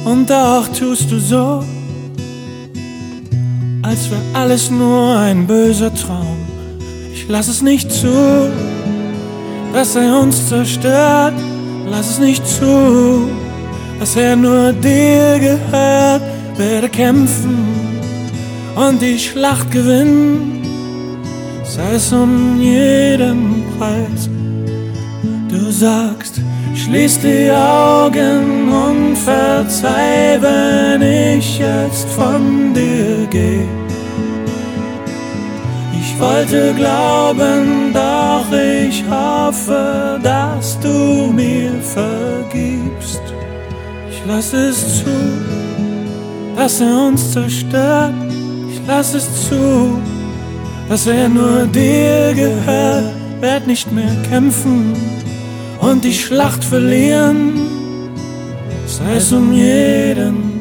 Und doch tust du so, als wär alles nur ein böser Traum. Ich lass es nicht zu, dass er uns zerstört. Lass es nicht zu, dass er nur dir gehört. Werde kämpfen und die Schlacht gewinnen, sei es um jeden Preis. Du sagst, schließ die Augen und verzeih, wenn ich jetzt von dir geh. Ich wollte glauben, doch ich hoffe, dass du mir vergibst. Ich lass es zu, dass er uns zerstört. Ich lass es zu, dass er nur dir gehört. Werd nicht mehr kämpfen und die Schlacht verlieren, sei es um jeden